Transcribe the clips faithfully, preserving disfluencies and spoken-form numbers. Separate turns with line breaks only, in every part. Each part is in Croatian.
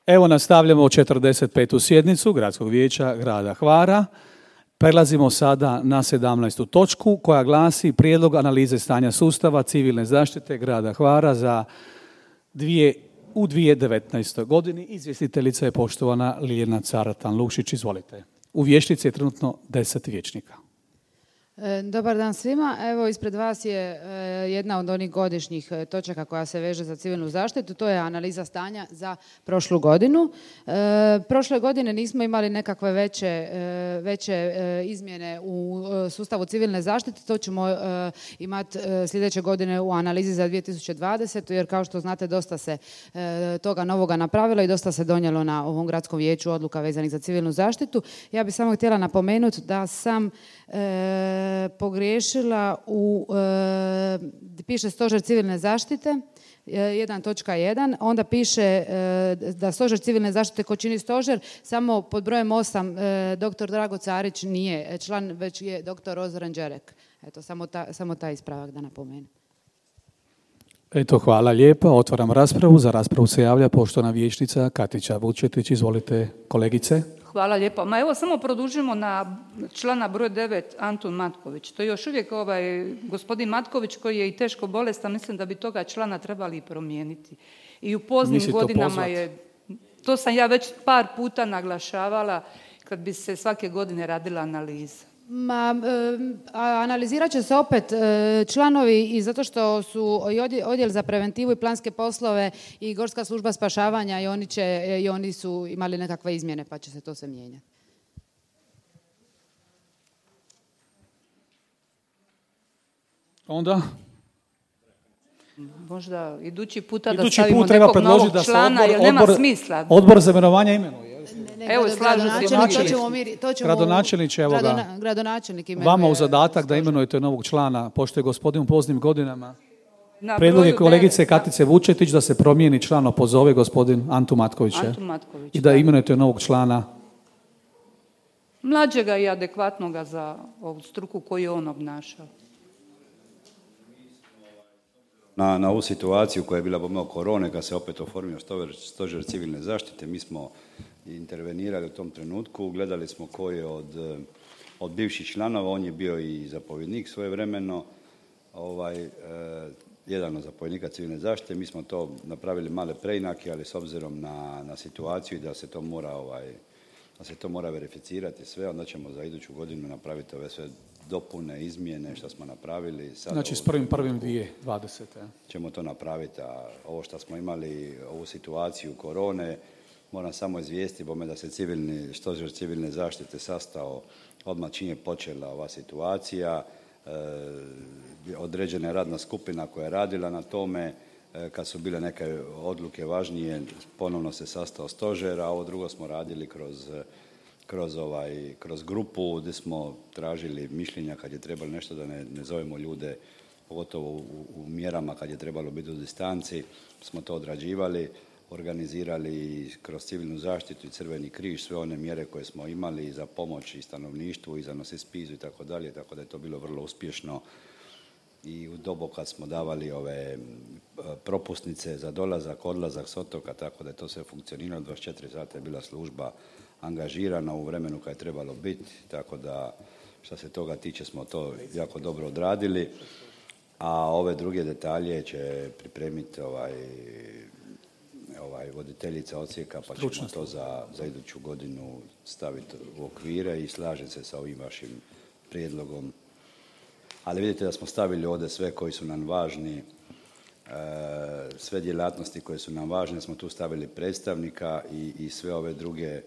Evo nastavljamo četrdeset petu sjednicu Gradskog vijeća grada Hvara. Prelazimo sada na sedamnaestu točku koja glasi Prijedlog analize stanja sustava civilne zaštite grada Hvara za dvije, u dvije tisuće devetnaestoj godini. Izvjestiteljica je poštovana Ljiljana Caratan-Lukšić. Izvolite. U vijećnici je trenutno deset vijećnika.
Dobar dan svima. Evo, ispred vas je jedna od onih godišnjih točaka koja se veže za civilnu zaštitu. To je analiza stanja za prošlu godinu. Prošle godine nismo imali nekakve veće, veće izmjene u sustavu civilne zaštite. To ćemo imati sljedeće godine u analizi za dvije tisuće dvadesetu. jer kao što znate dosta se toga novoga napravilo i dosta se donijelo na ovom gradskom vijeću odluka vezanih za civilnu zaštitu. Ja bih samo htjela napomenuti da sam E, pogriješila u, e, piše stožer civilne zaštite jedan točka jedan, onda piše e, da stožer civilne zaštite ko čini stožer, samo pod brojem osam e, doktor Drago Carić nije član, već je doktor Ozren Đerek. Eto, samo, ta, samo taj ispravak da napomenem.
Eto, hvala lijepa. Otvaram raspravu. Za raspravu se javlja poštovana vijećnica Katića Vučetić. Izvolite, kolegice.
Hvala lijepa. Ma evo, samo produžimo na člana broj devet, Antun Matković. To je još uvijek ovaj gospodin Matković koji je i teško bolestan. Mislim da bi toga člana trebali promijeniti. I u poznim
Nisi
godinama je... To sam ja već par puta naglašavala kad bi se svake godine radila analiza.
Ma, analizirat će se opet članovi i zato što su i odjel za preventivu i planske poslove i Gorska služba spašavanja i oni, će, i oni su imali nekakve izmjene pa će se to sve mijenjati.
Onda?
Možda idući puta
idući
da stavimo
put treba
nekog novog
da
člana
odbor,
jer nema
odbor,
smisla.
Odbor za imenovanje imenuje.
Ne,
evo, slažu se.
To ćemo mi, to ćemo
gradonačelniče, evo ga,
gradonačelnik imenuje.
Vama u zadatak da imenujete novog člana, pošto je gospodin u poznim godinama.
Na
Prijedlog je kolegice
devet,
Katice Vučetić da se promijeni član, opozove gospodin Antu Matković.
Antu Matković
I da
da.
imenujete novog člana.
Mlađega i adekvatnoga za ovu struku koju je on obnašao.
Na, na ovu situaciju koja je bila pomalo korone, kad se opet oformio stožer, stožer civilne zaštite, mi smo intervenirali u tom trenutku, gledali smo ko je od, od bivših članova, on je bio i zapovjednik svojevremeno, ovaj, eh, jedan od zapovjednika civilne zaštite, mi smo to napravili male preinake, ali s obzirom na, na situaciju i da se to mora, ovaj, da se to mora verificirati sve, onda ćemo za iduću godinu napraviti ove sve dopune, izmjene što smo napravili. Sad
znači s prvim prvim dvije tisuće dvadesete.
Ćemo to napraviti, a ovo što smo imali, ovu situaciju korone, moram samo izvijestiti bome da se civilni, stožer civilne zaštite sastao odmah čim je počela ova situacija. E, određena je radna skupina koja je radila na tome. E, kad su bile neke odluke važnije, ponovno se sastao stožer, a ovo drugo smo radili kroz... Kroz, ovaj, kroz grupu gdje smo tražili mišljenja kad je trebalo nešto da ne, ne zovemo ljude, pogotovo u, u mjerama kad je trebalo biti u distanci, smo to odrađivali, organizirali kroz civilnu zaštitu i Crveni križ, sve one mjere koje smo imali za pomoć i stanovništvu i za nosi spizu i tako dalje, tako da je to bilo vrlo uspješno. I u dobu kad smo davali ove propusnice za dolazak, odlazak s otoka, tako da je to sve funkcioniralo, dvadeset četiri sata je bila služba angažirana u vremenu kad je trebalo biti, tako da što se toga tiče smo to jako dobro odradili, a ove druge detalje će pripremiti ovaj, ovaj voditeljica odsjeka, pa ćemo to za, za iduću godinu staviti u okvire i slažem se sa ovim vašim prijedlogom. Ali vidite da smo stavili ovdje sve koji su nam važni, sve djelatnosti koje su nam važne, smo tu stavili predstavnika i, i sve ove druge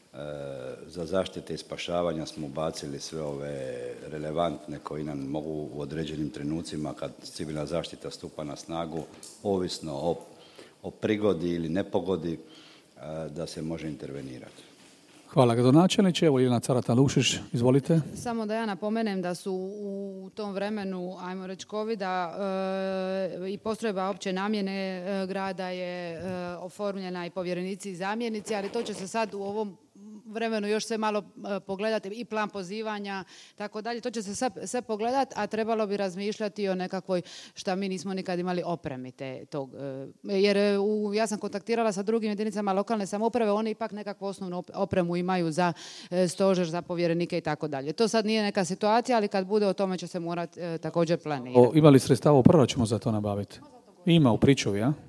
za zaštite i spašavanja smo ubacili sve ove relevantne koji nam mogu u određenim trenucima kad civilna zaštita stupa na snagu, ovisno o, o prigodi ili nepogodi, da se može intervenirati.
Hvala gradonačelniče. Evo Ljiljana Caratan-Lukšić, izvolite.
Samo da ja napomenem da su u tom vremenu, ajmo reći covida, e, i postrojba opće namjene e, grada je e, oformljena i povjerenici i zamjenici, ali to će se sad u ovom vremenu još sve malo e, pogledati i plan pozivanja, tako dalje. To će se sve, sve pogledati, a trebalo bi razmišljati o nekakvoj, šta mi nismo nikad imali, opremi te, tog. E, jer e, u, ja sam kontaktirala sa drugim jedinicama lokalne samouprave, oni ipak nekakvu osnovnu opremu imaju za e, stožer, za povjerenike i tako dalje. To sad nije neka situacija, ali kad bude, o tome će se morati e, također planirati.
O, ima li sredstava u proračunu za to nabaviti? Ima u pričuvi, ja?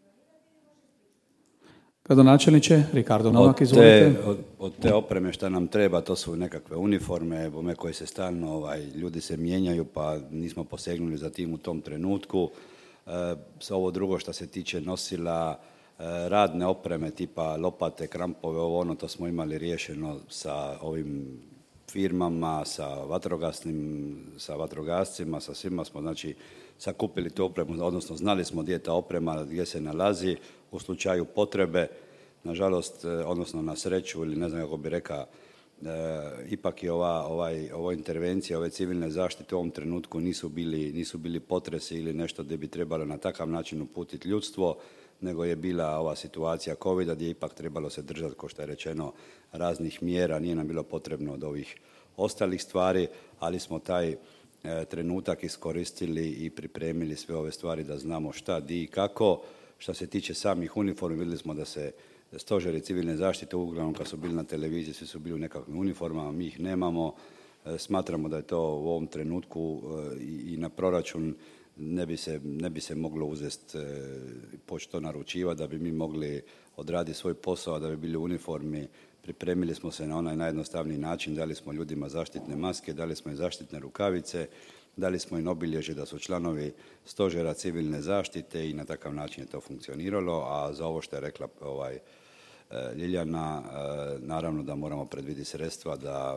Gradonačelniče, Ricardo Novak, izvolite.
Od, od te opreme što nam treba, to su nekakve uniforme, bome koje se stalno, ovaj, ljudi se mijenjaju, pa nismo posegnuli za tim u tom trenutku. E, ovo drugo što se tiče nosila, e, radne opreme tipa lopate, krampove, ovo ono, to smo imali riješeno sa ovim firmama, sa vatrogasnim, sa vatrogascima, sa svima smo, znači, sakupili tu opremu, odnosno znali smo gdje je ta oprema, gdje se nalazi u slučaju potrebe. Nažalost, odnosno na sreću ili ne znam kako bi rekao, e, ipak je ova, ovaj, ova intervencija, ove civilne zaštite u ovom trenutku nisu bili, nisu bili potresi ili nešto gdje bi trebalo na takav način uputiti ljudstvo, nego je bila ova situacija covida gdje je ipak trebalo se držati, kao što je rečeno, raznih mjera. Nije nam bilo potrebno od ovih ostalih stvari, ali smo taj e, trenutak iskoristili i pripremili sve ove stvari da znamo šta, di i kako. Što se tiče samih uniformi, vidjeli smo da se stožeri civilne zaštite, uglavnom kad su bili na televiziji, svi su bili u nekakvim uniformama, mi ih nemamo. E, smatramo da je to u ovom trenutku e, i, i na proračun ne bi se, ne bi se moglo uzeti, e, početi to naručivati, da bi mi mogli odraditi svoj posao, da bi bili u uniformi. Pripremili smo se na onaj najjednostavniji način, dali smo ljudima zaštitne maske, dali smo im zaštitne rukavice, dali smo im obilježje da su članovi stožera civilne zaštite i na takav način je to funkcioniralo, a za ovo što je rekla ovaj, Ljiljana, naravno da moramo predvidjeti sredstva da,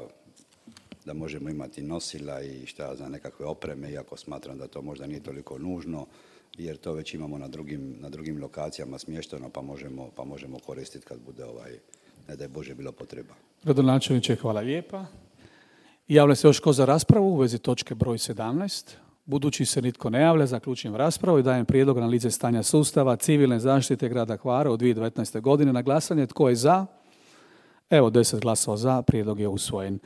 da možemo imati nosila i šta za nekakve opreme, iako smatram da to možda nije toliko nužno, jer to već imamo na drugim, na drugim lokacijama smješteno, pa možemo, pa možemo koristiti kad bude, ovaj, ne daj Bože, bilo potreba.
Gradonačelniče, hvala lijepa. Javlja se još ko za raspravu u vezi točke broj sedamnaest. Budući se nitko ne javlja, zaključujem raspravu i dajem prijedlog analize stanja sustava civilne zaštite grada Hvara u dvije tisuće devetnaeste. godine na glasanje. Tko je za? Evo, deset glasova za, prijedlog je usvojen.